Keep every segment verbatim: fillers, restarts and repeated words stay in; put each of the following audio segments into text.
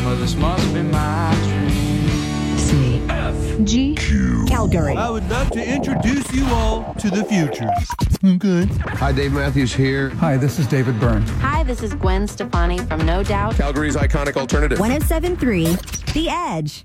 Well, this must be my dream. C F G Q Calgary. I would love to introduce you all to the future. Good. Hi, Dave Matthews here. Hi, this is David Byrne. Hi, this is Gwen Stefani from No Doubt. Calgary's iconic alternative. one oh seven point three The Edge.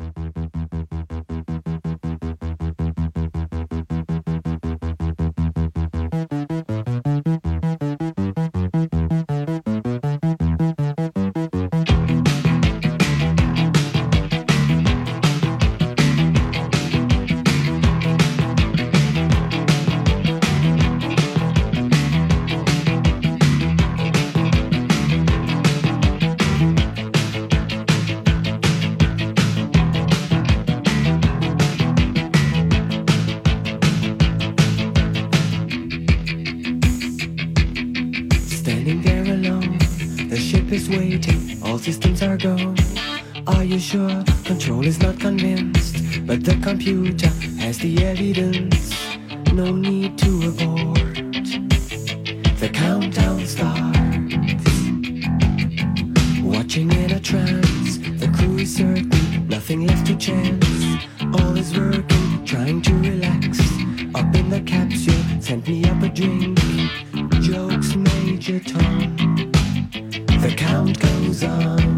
Systems are go. Are you sure? Control is not convinced, but the computer has the evidence. No need to abort. The countdown starts. Watching in a trance, the crew is certain, nothing left to chance. All is working, trying to relax. Up in the capsule, sent me up a drink. Jokes, Major Tom. The count goes on.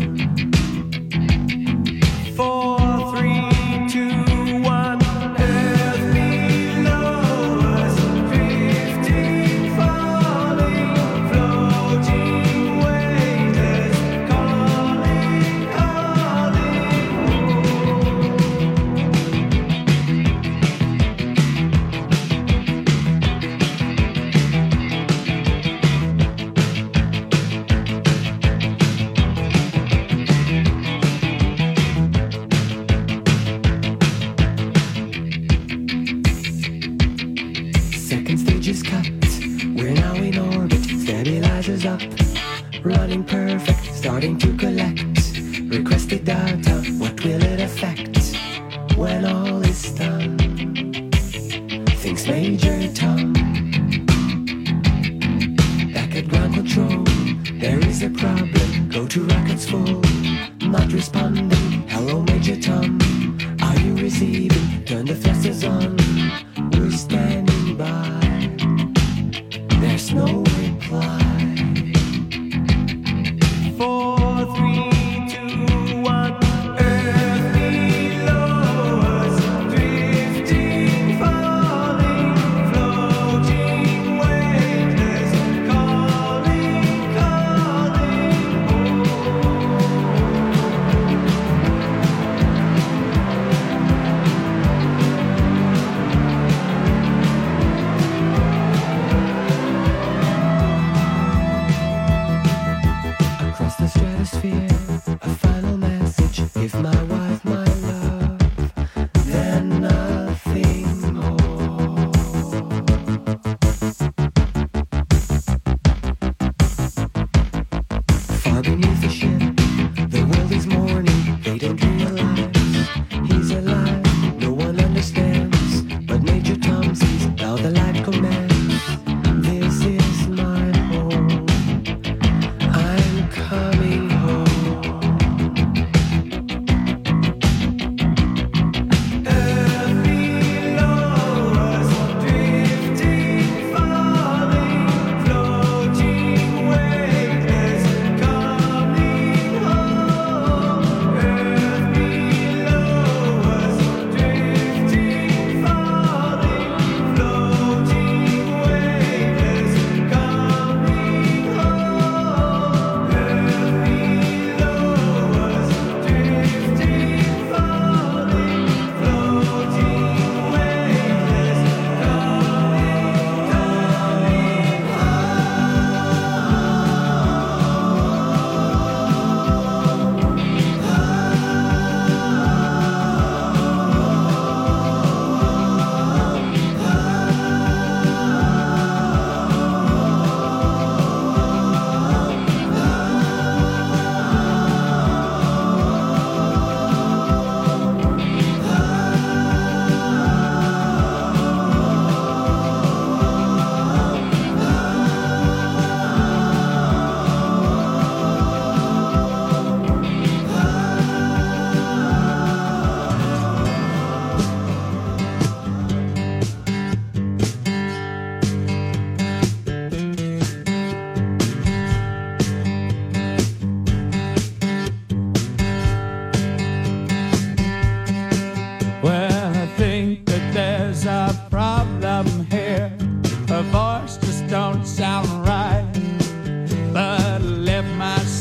Four, three, two, one. Earth below us, drifting, falling, floating, weightless, calling, up, running perfect, starting to collect requested data. What will it affect when all is done? Thinks Major Tom. Back at ground control, there is a problem. Go to rockets full, not responding. Hello, Major Tom, are you receiving? Turn the thrusters on. We're standing by. There's no reply. Four, three, two, one. Earth below us, drifting, falling, floating, weightless, calling, calling. Oh.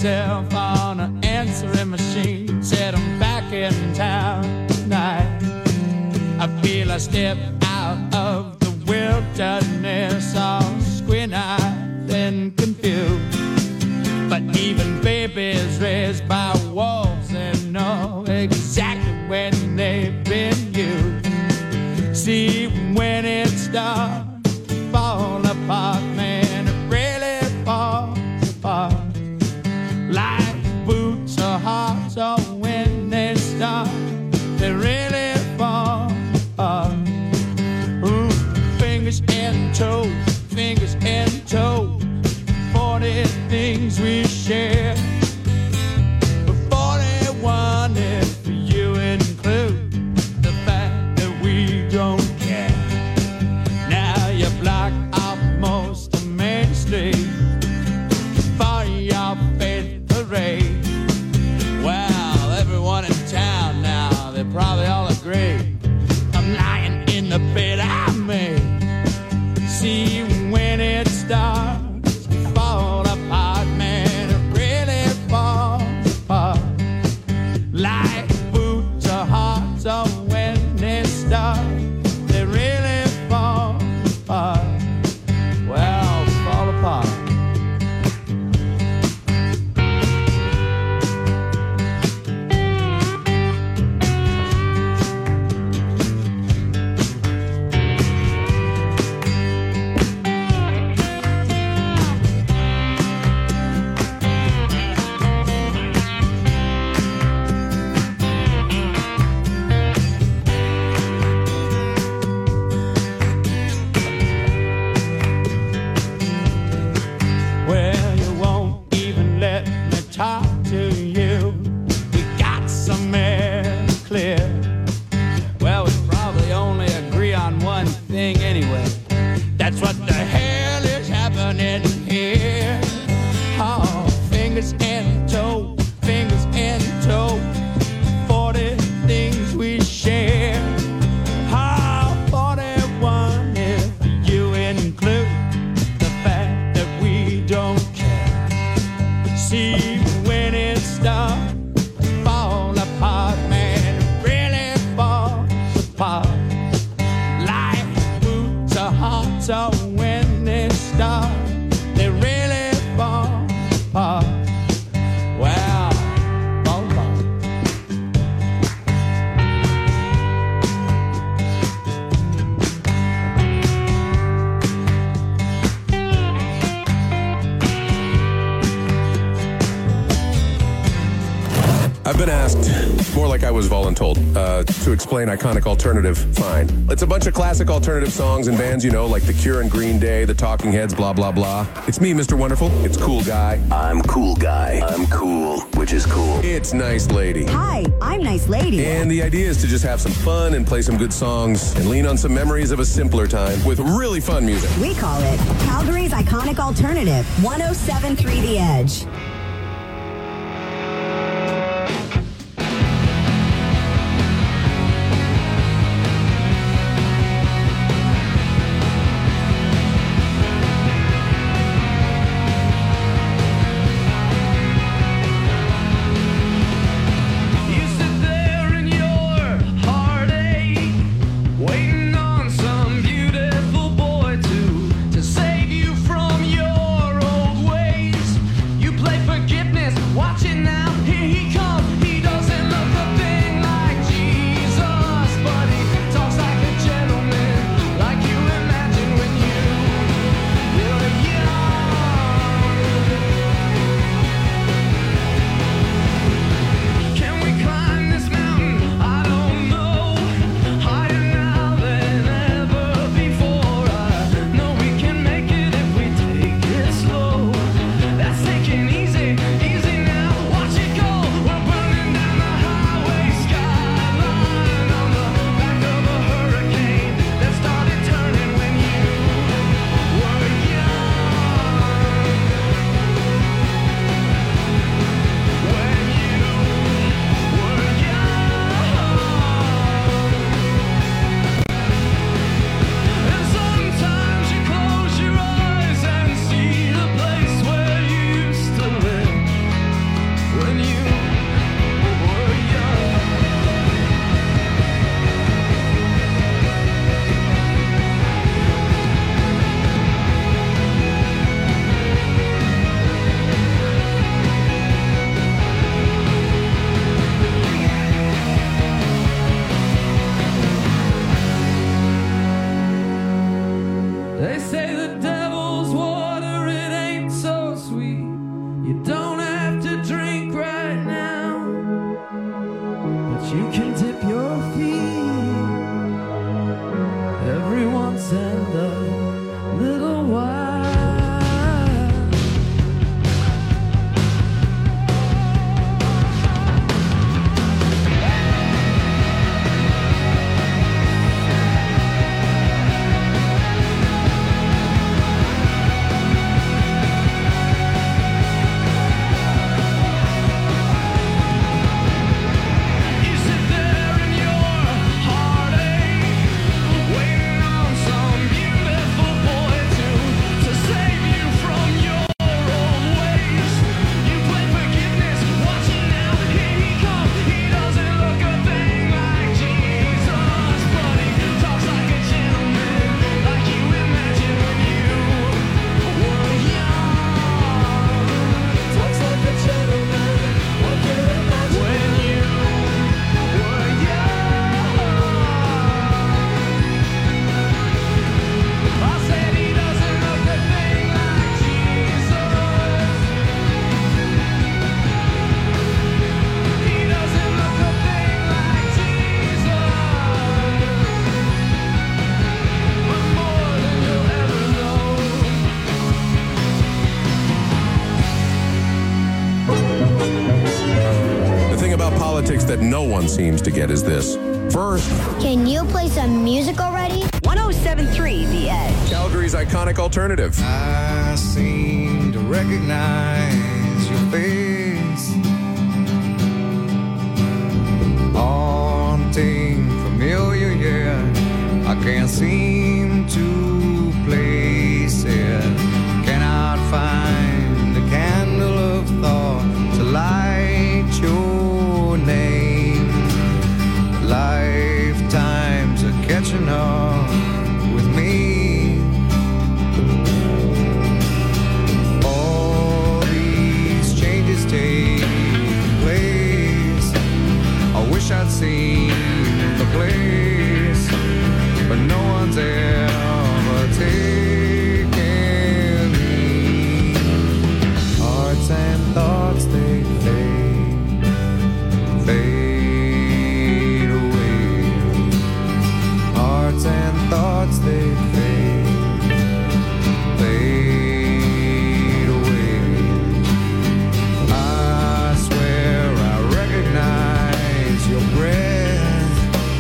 myself on an answering machine. Said I'm back in town tonight. I feel I step out of the wilderness, all squint-eyed and confused. But even babies raised by wolves, they know exactly when they've been used. See, when it starts to fall apart, man, it really falls apart. Like boots or hearts, or when they start, they really fall apart. Ooh, fingers and toes, fingers and toes, forty things we share. But forty-one if you include the fact that we don't care. Now you block off most of Main Street for your faith parade. Well, everyone in town now, they probably all agree I'm lying in the bed I made. See, when it starts to fall apart, man, it really falls apart. Like boots or hearts, or when they start, they really fall apart. Well, fall apart. Well, you won't even let me talk to you. We got some air to clear. Well, we probably only agree on one thing anyway. That's what the hell is happening here. Oh, fingers and toes, fingers and toes, forty things we share. Oh, forty-one if you include the fact that we don't care. See, when it starts to fall apart, man, it really falls apart. Like boots or hearts, or when they start, they really fall apart. Well, fall apart. I've been asked, more like I was voluntold, uh, to explain iconic alternative. Fine. It's a bunch of classic alternative songs and bands, you know, like The Cure and Green Day, The Talking Heads, blah, blah, blah. It's me, Mister Wonderful. It's Cool Guy. I'm Cool Guy. I'm cool, which is cool. It's Nice Lady. Hi, I'm Nice Lady. And the idea is to just have some fun and play some good songs and lean on some memories of a simpler time with really fun music. We call it Calgary's Iconic Alternative, one oh seven point three The Edge. You sit there in your heartache, waiting on some beautiful boy to to save you from your old ways. You play for You don't have to drink right now, but you can dip your feet every once and a little while. That no one seems to get is this. First, can you play some music already? one oh seven point three The Edge. Calgary's iconic alternative. I seem to recognize your face, haunting, familiar, yeah. I can't seem to place it. Cannot find the candle of thought to light your name. Lifetimes are catching up with me. All these changes take place. I wish I'd seen the place, but no one's ever taken me. Hearts and thoughts, they fade, fade away. Hearts and thoughts, they fade, fade away. I swear I recognize your breath.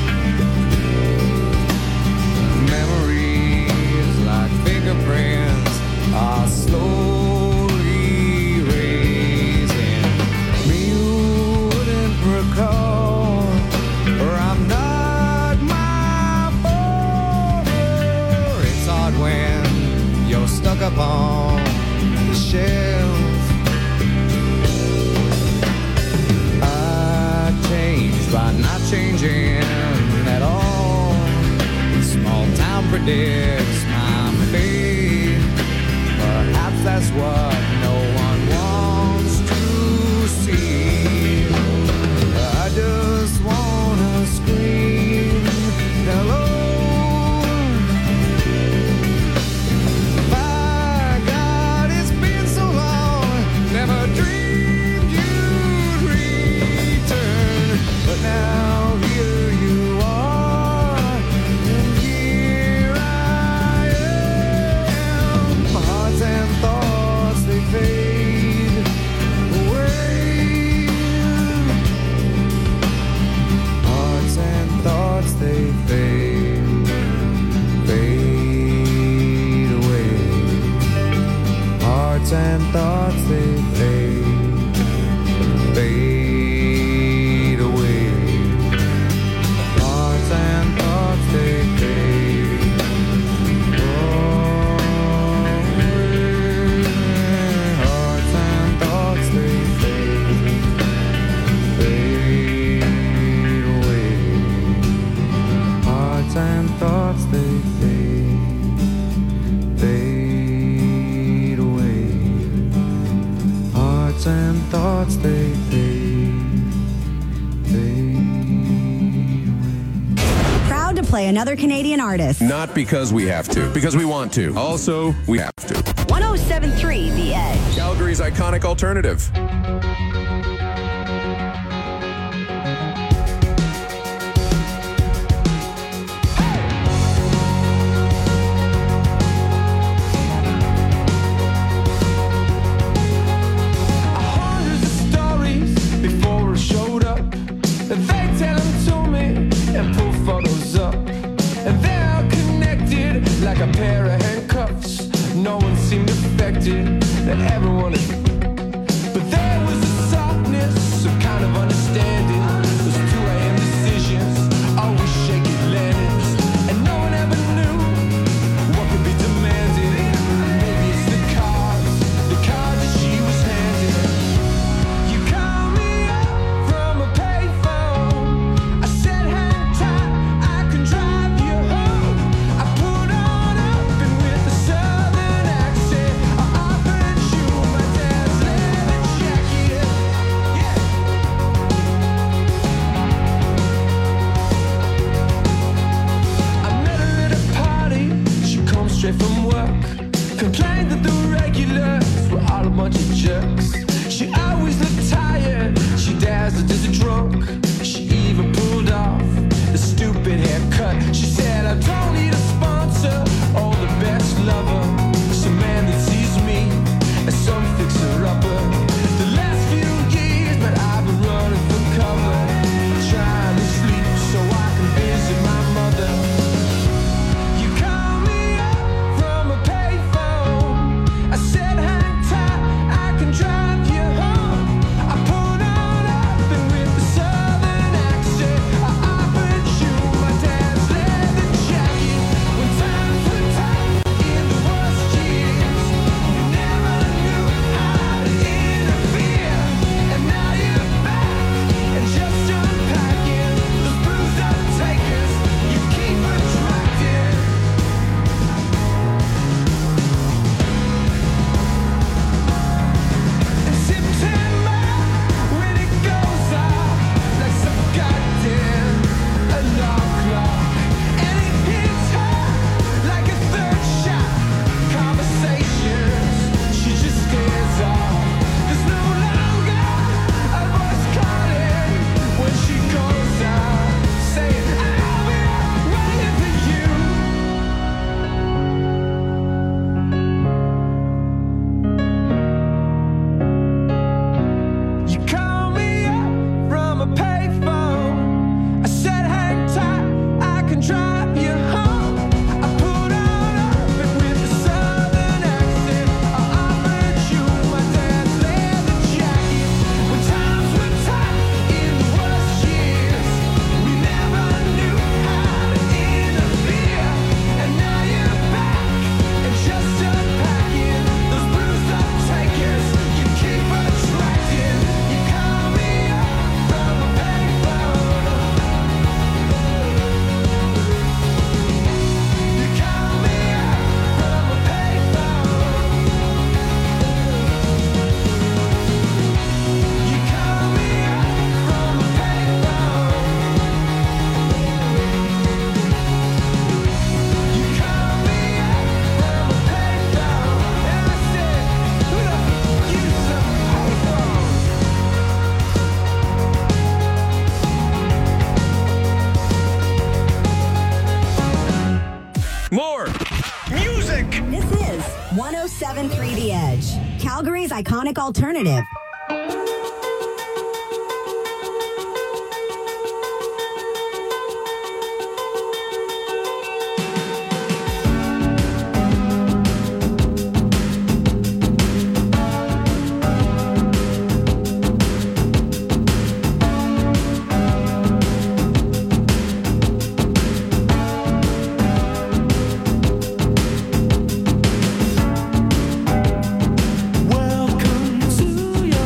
Memories like fingerprints are slowly raising. Me you wouldn't recall, or I'm not my father. It's hard when you're stuck upon the shelf. I changed by not changing at all. Small town predicts my fate. Perhaps that's what no one wants to see. I just wanna scream hello. My God, it's been so long. Never dreamed you'd return, but now here you are, and here I am. My hearts and thoughts, they fade away. Hearts and thoughts, they fade, fade away. Hearts and thoughts, they fade, fade away. Hearts and thoughts, they fade away. Hearts and thoughts, they fade, fade away. Hearts and thoughts, they fade, fade away. Hearts and thoughts, they fade, fade away. Proud to play another Canadian artist. Not because we have to, because we want to. Also, we have to. one oh seven point three The Edge. Calgary's iconic alternative. Like a pair of handcuffs, no one seemed affected, that everyone is. But there was a softness, a kind of understanding. Those two a.m. decisions, always shaky landings, and no one ever knew what could be demanded. Maybe it's the cards, the cards that she was handed. You call me up from a payphone. I said hang tight, I can drive you home. I put on up and with the southern accent, I offered you my dad's leather jacket. Yeah. I met her at a party, she come straight from work. Complained that the regulars were all a bunch of jerks. She always looked tired, she dazzled as a drunk. She even pulled off the stupid haircut. She said, I don't need a sponsor or the best lover, some man that sees me as some fixer-upper. The last few years, but I've been running for cover, trying to sleep so I can visit my mother. You call me up from a payphone. I said hang tight, I can drive you home. I put on up and with the southern accent, I offered you my dad's leather jacket. When times were tight in the worst years, you never knew how to interfere. And now you're back and just unpacking those bruised up takers you keep attracting. In September, when it goes off like some goddamn alarm clock, and it hits her like a third shot. Conversations, she just stares off. There's no longer a voice calling when she goes out, saying, I'll be waiting for you. You call me up from a payphone. I said hang tight, I can drive you home. I put on up and with the southern accent, I offered you my dad's leather jacket. When times were tight in the worst years, we never knew how to interfere. And now you're back and just unpacking those bruised up takers you keep attracting. You call me up from a payphone. You call me up from a payphone. You call me up from a payphone. You call me up from a payphone. And I said, who the fuck uses a payphone? More. Music! This is one oh seven point three The Edge. Calgary's iconic alternative. Welcome to your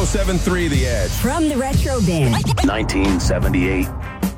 seven three The Edge. From the Retro Bin. nineteen seventy-eight.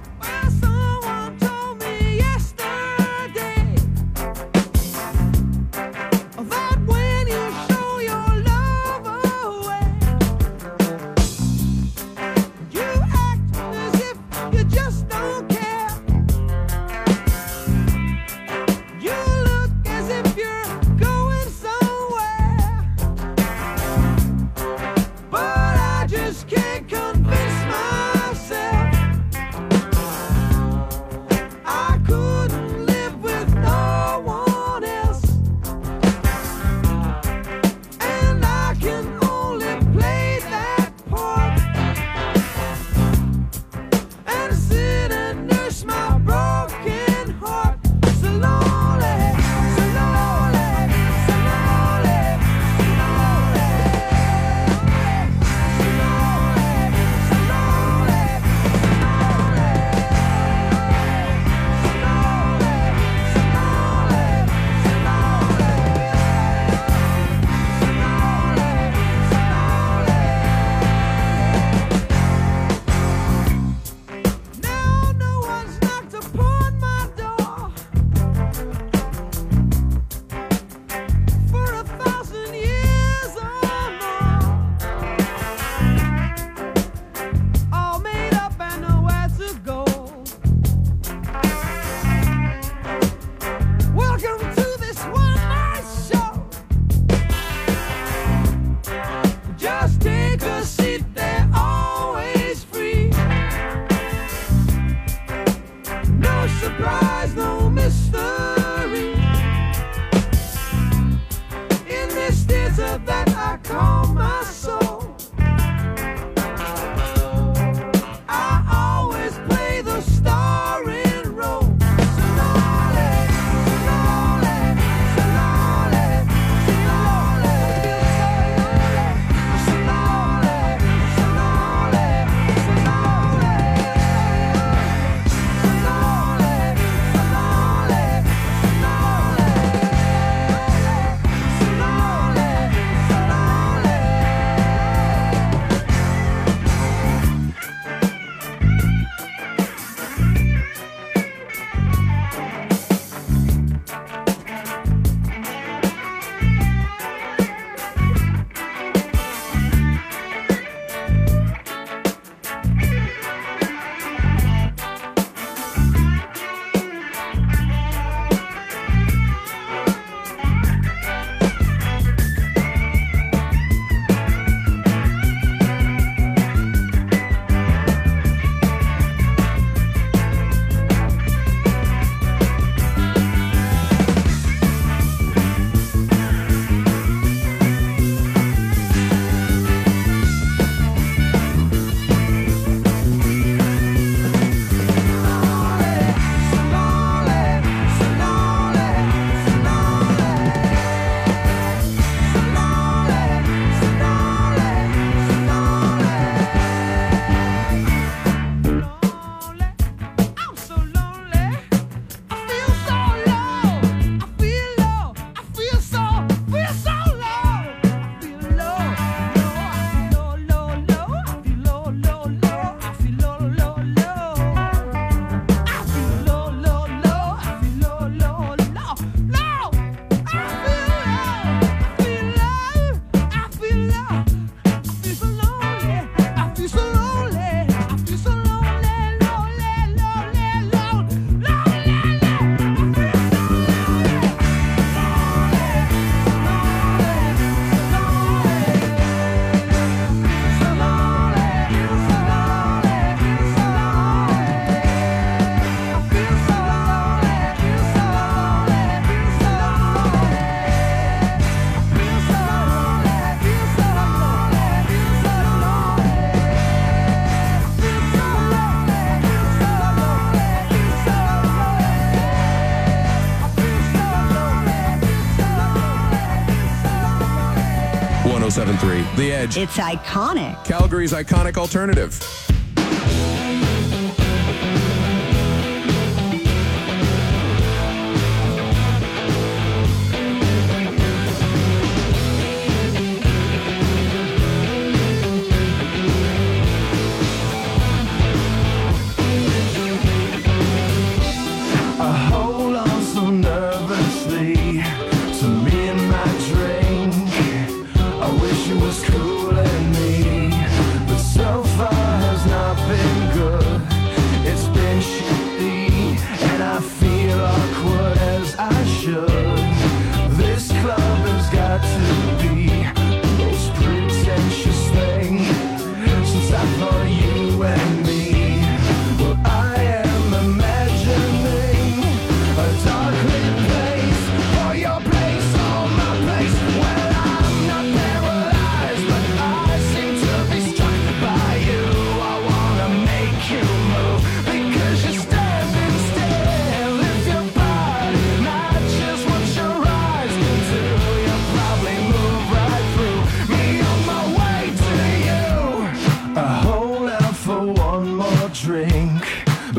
one oh seven three The Edge. It's iconic. Calgary's iconic alternative.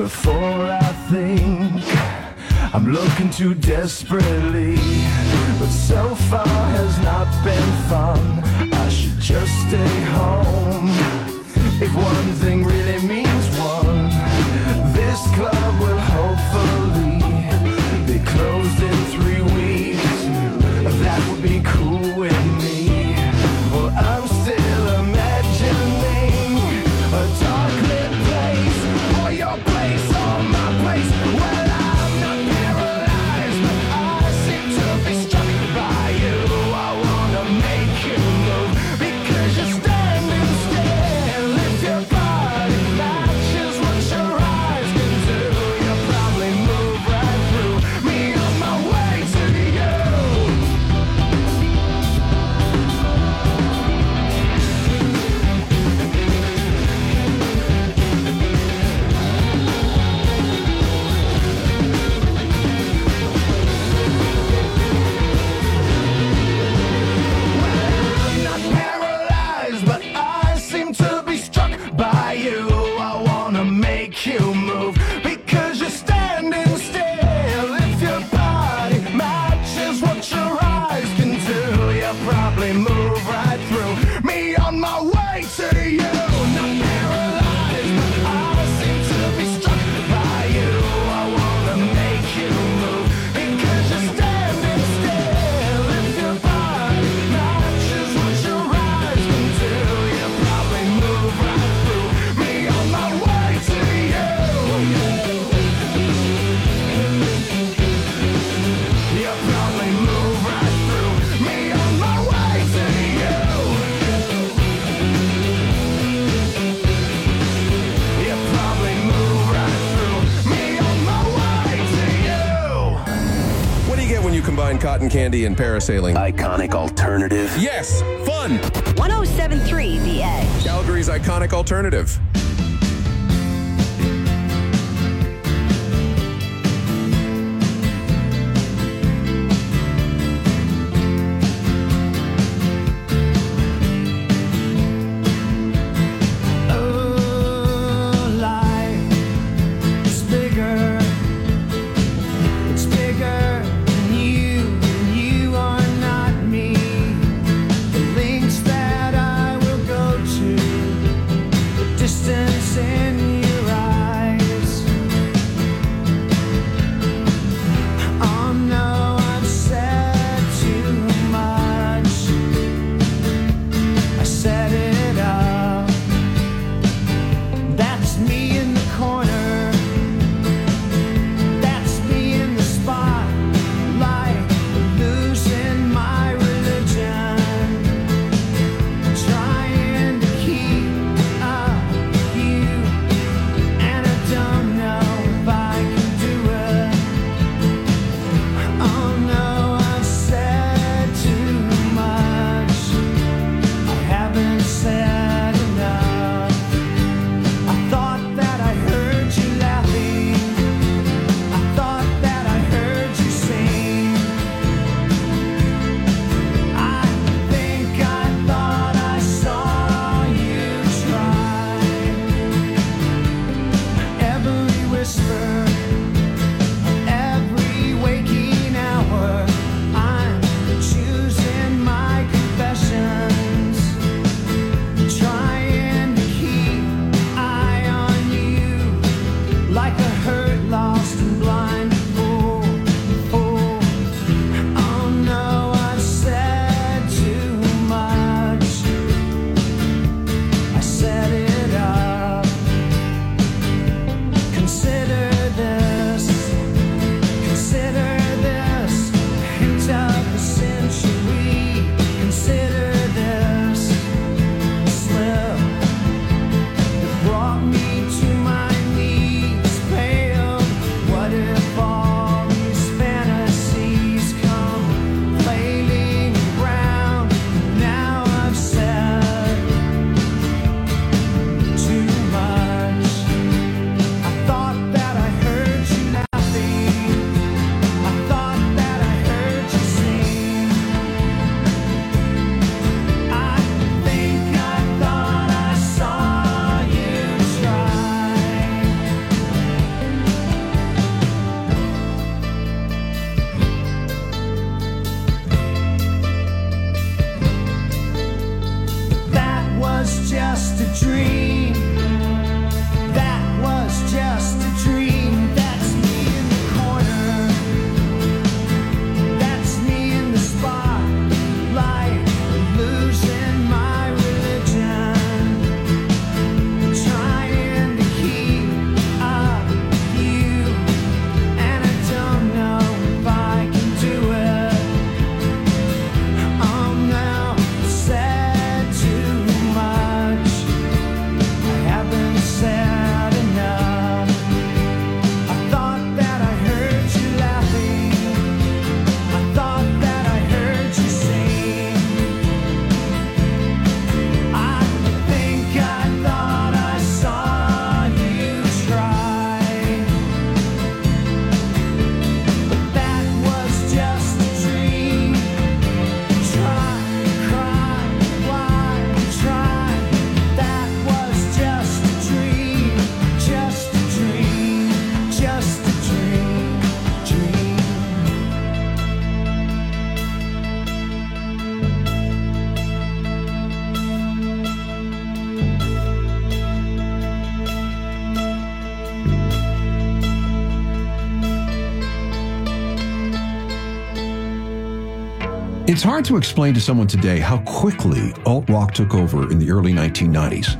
before I think I'm looking too desperately, but so far has not been fun. I should just stay home. If one thing really means one, this club will hopefully be closed in three weeks. That would be cool with me. Well, I'm still imagining a dark lit place, or your place, or my place. Well, I'm not paralyzed, but I seem to be struck by you. I wanna make you move, because you're standing still. If your body matches what your eyes can do, you'll probably move right through me on my way to you. I'm not paralyzed, but I seem to be struck by you. I wanna make you move, because you're standing still. If your body matches what your eyes can do, you'll probably move right through me on my way to you. Not paralyzed, but I seem to be struck by you. I wanna make you move, because you're standing still. If your body matches what your eyes can do, you'll probably move right through me on my way to you. You'll probably move right through me on my way to you. You'll probably move right through me on my way to you. What do you get when you combine cotton candy and parasailing? Iconic alternative. Yes, fun. one oh seven point three The Edge. Calgary's iconic alternative. Oh, life is bigger. It's bigger than you, and you are not me. The links that I will go to, the distance just a dream. That was just a dream. That's me in the corner. That's me in the spotlight, losing my religion, trying to keep up with you, and I don't know if I can do it. I'm now said too much. I haven't said enough. I thought that I heard you laughing. I thought that I heard you sing. I think I thought I saw you try. But that was just a dream. Try, cry, why try? That was just a dream. Just a dream. Just a dream. Dream. It's hard to explain to someone today how quickly alt-rock took over in the early nineteen nineties.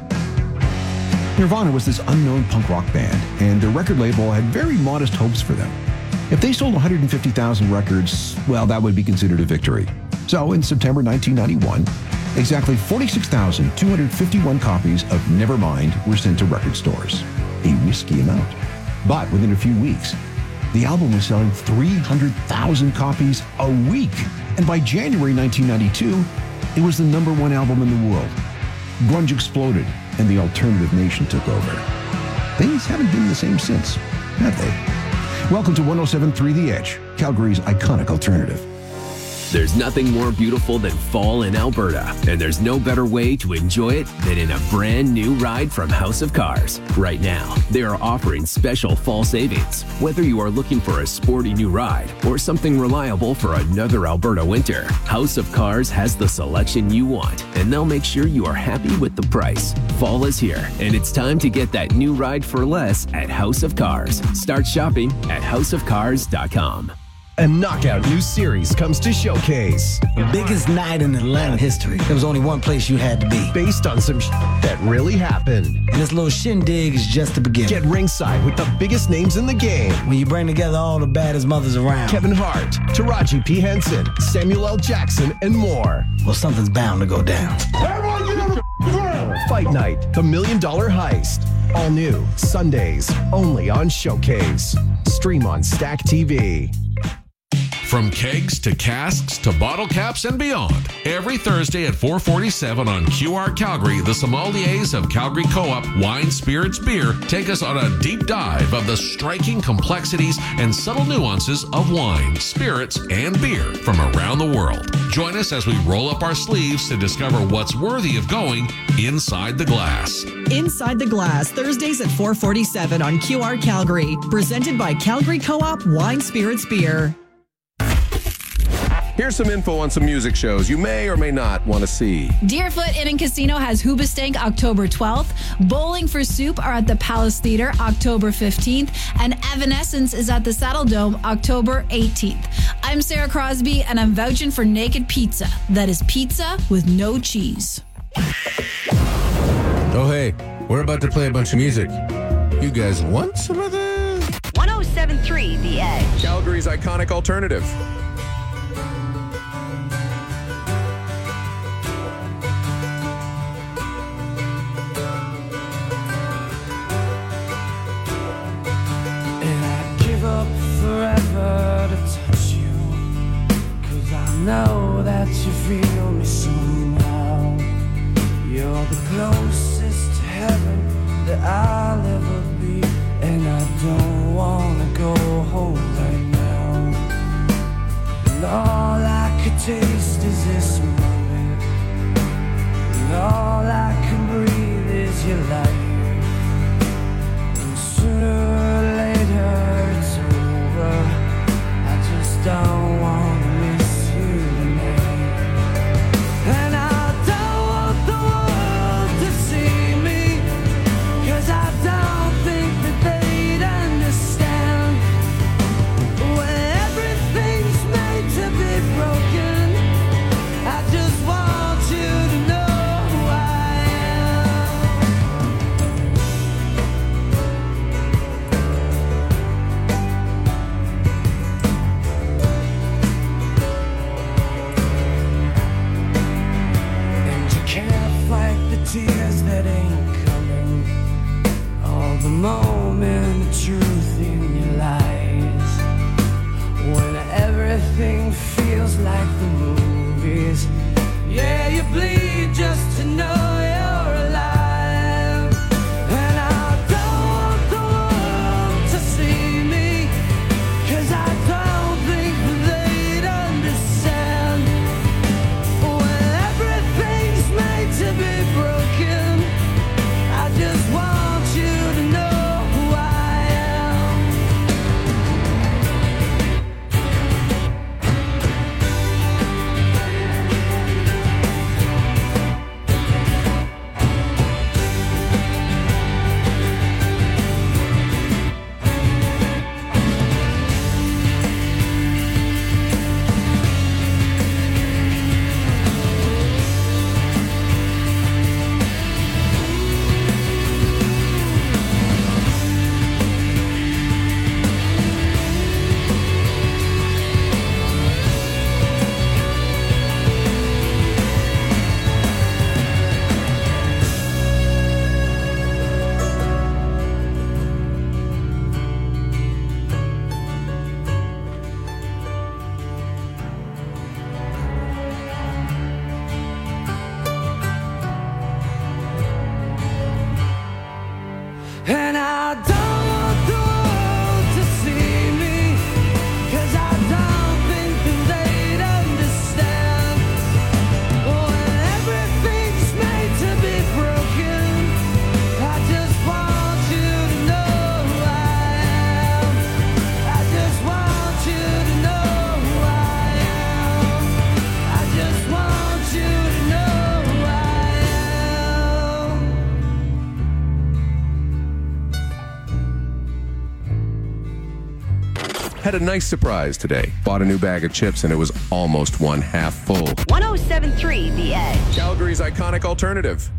Nirvana was this unknown punk rock band, and their record label had very modest hopes for them. If they sold one hundred fifty thousand records, well, that would be considered a victory. So in September nineteen ninety-one, exactly forty-six thousand two hundred fifty-one copies of Nevermind were sent to record stores. A risky amount. But within a few weeks, the album was selling three hundred thousand copies a week. And by January nineteen ninety-two, it was the number one album in the world. Grunge exploded, and the alternative nation took over. Things haven't been the same since, have they? Welcome to one oh seven point three The Edge, Calgary's iconic alternative. There's nothing more beautiful than fall in Alberta, and there's no better way to enjoy it than in a brand new ride from House of Cars. Right now, they are offering special fall savings. Whether you are looking for a sporty new ride or something reliable for another Alberta winter, House of Cars has the selection you want, and they'll make sure you are happy with the price. Fall is here, and it's time to get that new ride for less at House of Cars. Start shopping at house of cars dot com. A knockout new series comes to Showcase. The biggest night in Atlanta history. There was only one place you had to be. Based on some sh- that really happened. And this little shindig is just the beginning. Get ringside with the biggest names in the game. When you bring together all the baddest mothers around. Kevin Hart, Taraji P. Henson, Samuel L. Jackson, and more. Well, something's bound to go down. Everyone get on the floor! Fight Night, the Million Dollar Heist. All new, Sundays, only on Showcase. Stream on Stack T V. From kegs to casks to bottle caps and beyond. Every Thursday at four forty-seven on Q R Calgary, the sommeliers of Calgary Co-op Wine, Spirits, Beer take us on a deep dive of the striking complexities and subtle nuances of wine, spirits, and beer from around the world. Join us as we roll up our sleeves to discover what's worthy of going inside the glass. Inside the Glass, Thursdays at four forty-seven on Q R Calgary. Presented by Calgary Co-op Wine, Spirits, Beer. Here's some info on some music shows you may or may not want to see. Deerfoot Inn and Casino has Hoobastank October twelfth. Bowling for Soup are at the Palace Theater October fifteenth. And Evanescence is at the Saddle Dome October eighteenth. I'm Sarah Crosby, and I'm vouching for Naked Pizza. That is pizza with no cheese. Oh, hey, we're about to play a bunch of music. You guys want some of this? one oh seven point three The Edge. Calgary's iconic alternative. Forever to touch you, 'cause I know that you feel me somehow. You're the closest to heaven that I'll ever be, and I don't wanna go home right now. moment of truth in your lies. When everything feels like the movies. Yeah, you bleed just to know you're alive. And I don't want the world to see me, 'cause I don't think they'd understand. When everything's made to be broken, I just want you to know who I am. And I don't want the world to see me, 'cause I don't think that they'd understand. When everything's made to be broken, I just want you to know who I am. I just want you to know who I am. I just want you to know who I am. Had a nice surprise today. Bought a new bag of chips and it was almost one half full. one oh seven point three The Edge. Calgary's iconic alternative.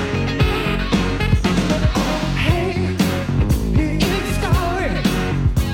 Hey, it's a story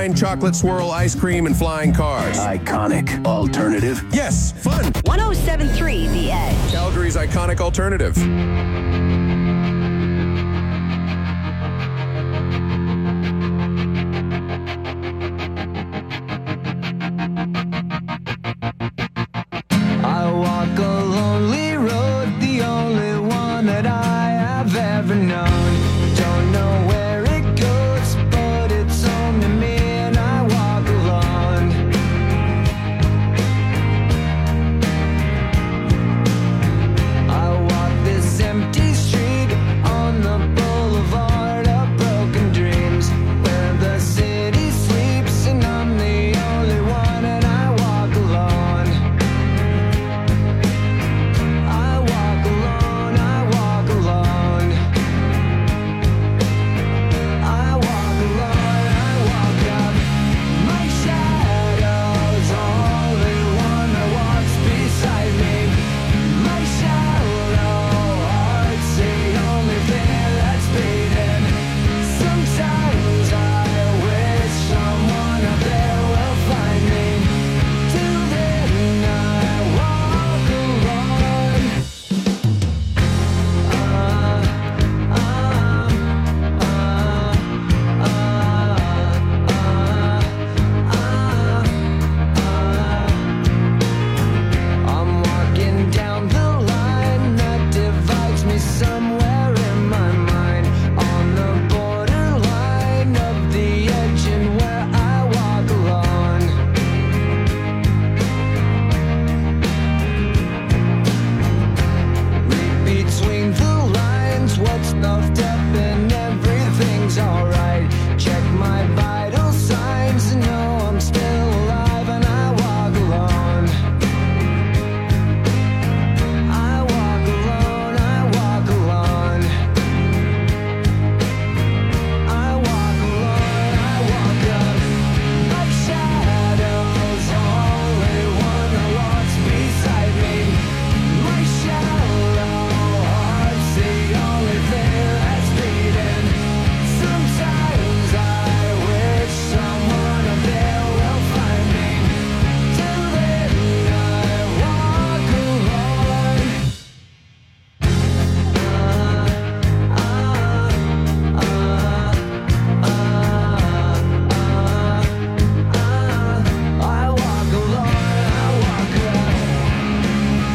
wine, chocolate swirl, ice cream, and flying cars. Iconic alternative. Yes, fun. one oh seven point three The Edge. Calgary's iconic alternative. I walk a lonely road, the only one that I have ever known. Don't know where it goes, but it's home to me, and I walk alone. I walk this empty street on the boulevard of broken dreams, where the city sleeps, and I'm the only one, and I walk alone. I walk alone, I walk alone. I walk alone, I walk up. My shadow's only one that walks beside me. My shallow heart's the only thing that's beating. Sometimes I wish someone up there will find me. Till then I walk alone. I'm walking down the line that divides me somewhere in my mind, on the borderline of the edge and where I walk alone. Read between the lines, what's puffed up and everything's alright. Check my vital signs and know I'm still alive, and I walk alone. I walk alone, I walk alone. I walk alone, I walk up. My shadow's only one that walks beside me. My shallow heart's the only thing that's beating. Sometimes I wish someone up there will find me. Till then I walk alone. I walk alone, I walk alone.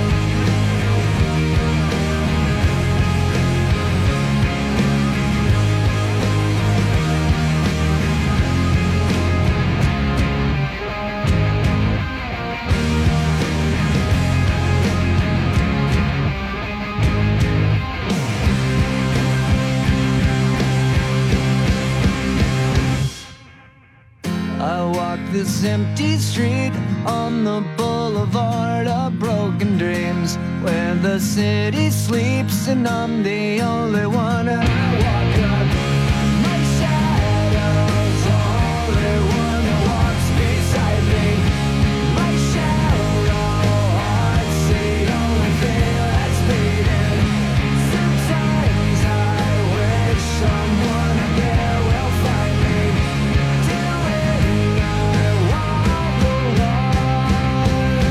I walk this empty street on the boulevard of broken dreams, where the city sleeps, and I'm the only one, and I walk up. My shadow's only one that walks beside me. My shallow heart's the only thing that's beating. Sometimes I wish someone up there will find me. Till then I walk alone.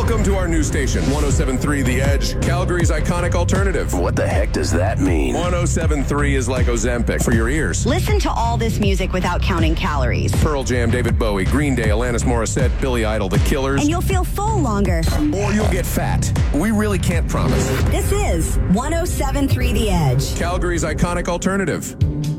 Welcome to our new station, one oh seven point three The Edge, Calgary's iconic alternative. What the heck does that mean? one oh seven point three is like Ozempic for your ears. Listen to all this music without counting calories. Pearl Jam, David Bowie, Green Day, Alanis Morissette, Billy Idol, The Killers. And you'll feel full longer. Or you'll get fat. We really can't promise. This is one oh seven point three The Edge, Calgary's iconic alternative.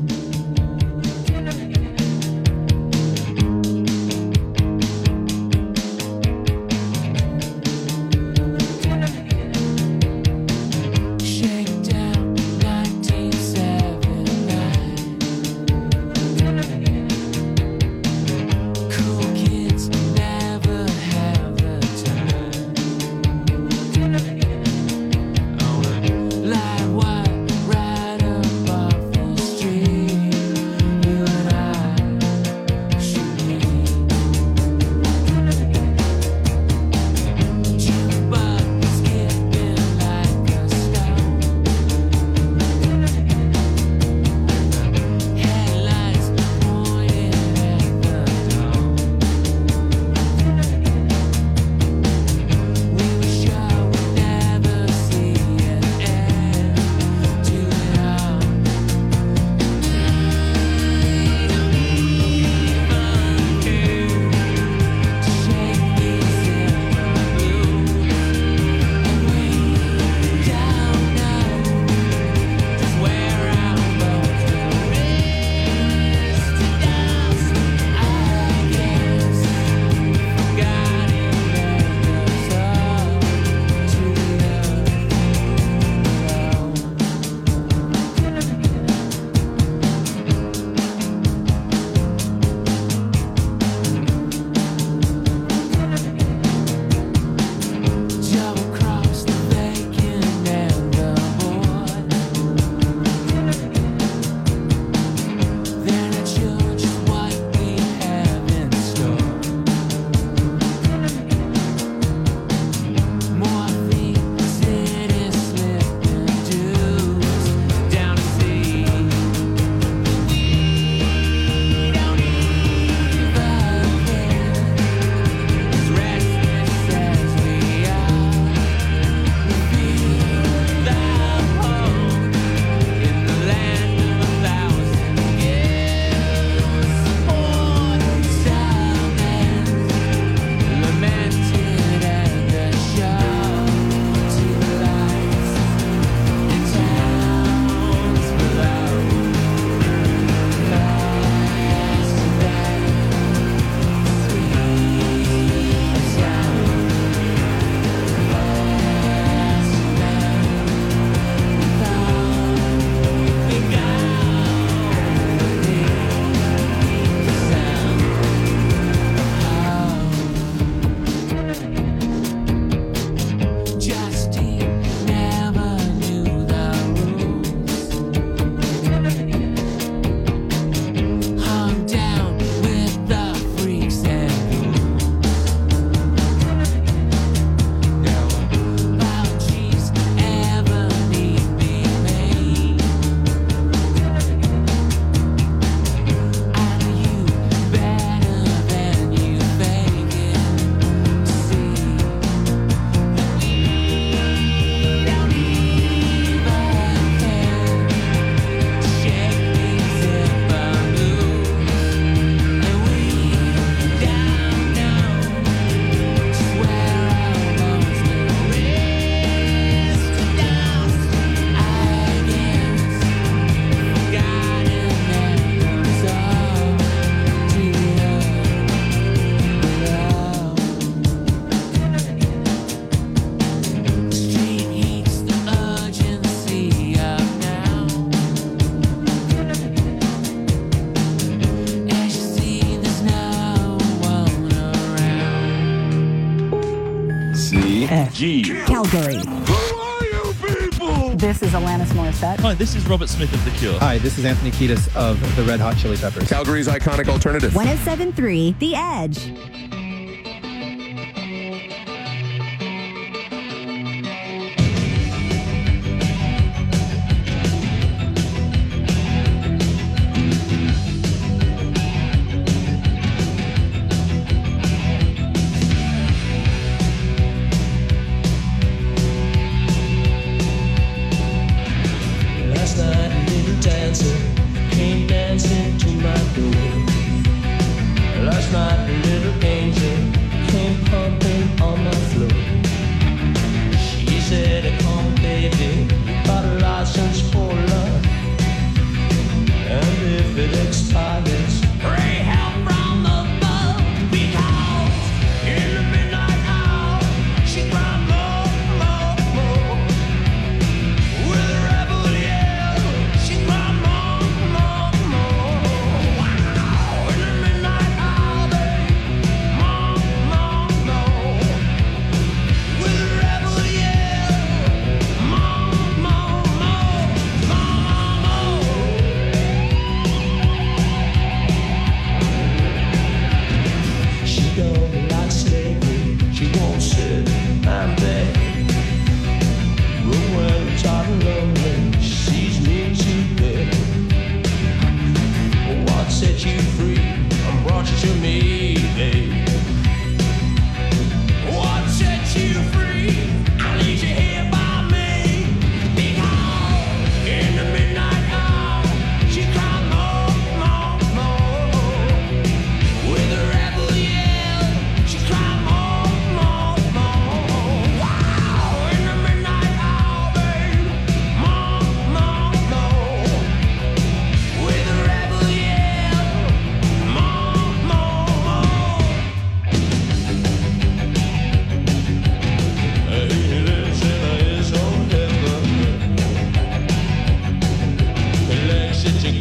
G. Calgary. Who are you people? This is Alanis Morissette. Hi, this is Robert Smith of The Cure. Hi, this is Anthony Kiedis of the Red Hot Chili Peppers. Calgary's iconic alternative. one oh seven point three The Edge. shit you